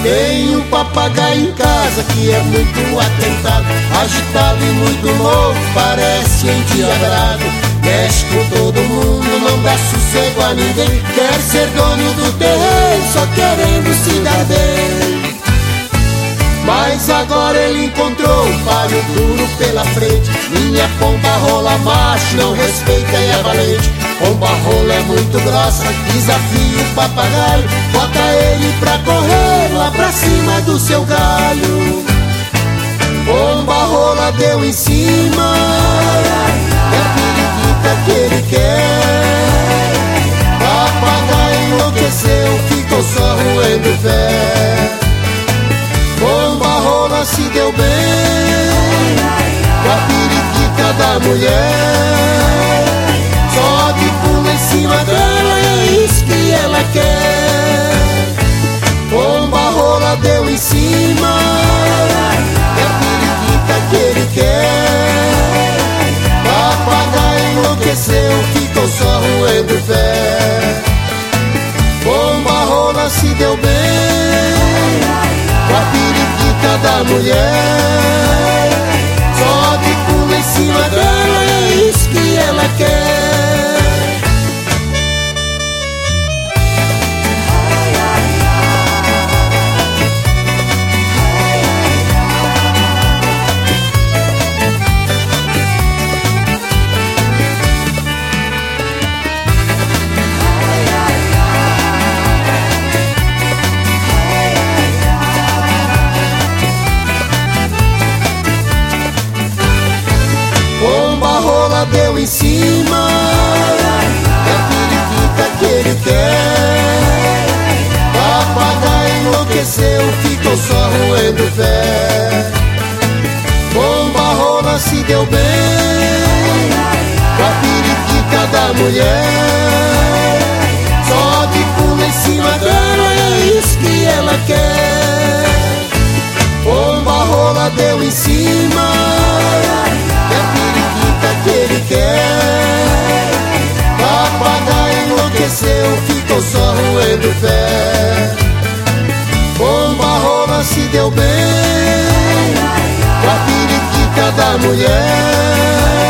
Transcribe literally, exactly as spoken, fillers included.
Tem um papagaio em casa que é muito atentado, agitado e muito novo, parece endiabrado. Mexe com todo mundo, não dá sossego a ninguém. Quer ser dono do terreno, só querendo se dar bem. Mas agora ele encontrou um palho duro pela frente. Minha pomba rola macho, não respeita e é valente. Pomba rola é muito grossa, desafia o papagaio, bota ele pra correr lá pra cima do seu galho. Pomba rola deu em cima, é a periquita que ele quer. Papagaio enlouqueceu, ficou só roendo o pé. Pomba rola se deu bem com a periquita da mulher. Só de pula em cima dela, é isso que ela quer. Pomba rola deu em cima, é a periquita que ele quer. Papagaio enlouqueceu, ficou só roendo o pé. Pomba rola se deu bem com a periquita da mulher. Só de pula em cima dela, é isso que ela quer. Pomba rola deu em cima, é a periquita que ele quer. Papagaio enlouqueceu, ficou só roendo o pé. Pomba rola se deu bem com a periquita da mulher. Só de pula em cima dela, é isso que ela quer. Pomba rola deu em cima, é a periquita que ele quer. Papagaio enlouqueceu, ficou só roendo o pé. Pomba rola se deu bem com a periquita da mulher.